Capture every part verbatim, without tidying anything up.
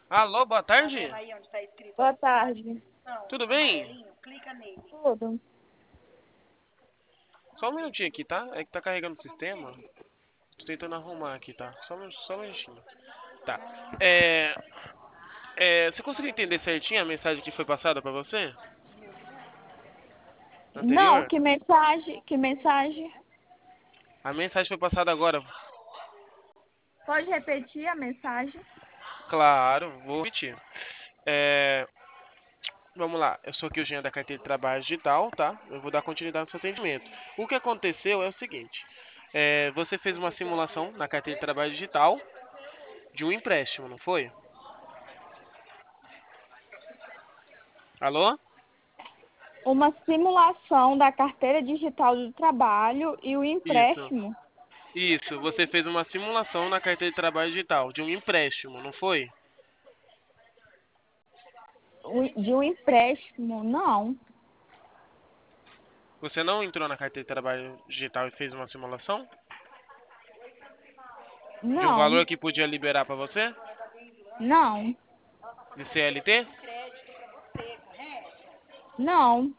Alô, boa tarde. Boa tarde. Tudo bem? Tudo. Só um minutinho aqui, tá? É que tá carregando o sistema. Tô tentando arrumar aqui, tá? Só um, só um minutinho. Tá. É, é, você conseguiu entender certinho a mensagem que foi passada pra você? Não, Anterior? que mensagem? Que mensagem? A mensagem foi passada agora. Pode repetir a mensagem? Claro, vou repetir. É, vamos lá. Eu sou aqui o Jean da carteira de trabalho digital, tá? Eu vou dar continuidade no seu atendimento. O que aconteceu é o seguinte. É, você fez uma simulação na carteira de trabalho digital de um empréstimo, não foi? Alô? Uma simulação da carteira digital do trabalho e o Isso. empréstimo Isso, você fez uma simulação na carteira de trabalho digital de um empréstimo, não foi? o- de um empréstimo. Não, Você não entrou na carteira de trabalho digital e fez uma simulação de um não, valor que podia liberar para você? não, De C L T? não.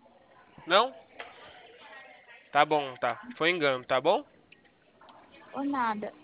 Não? Tá bom, tá. Foi engano, tá bom? Ou nada.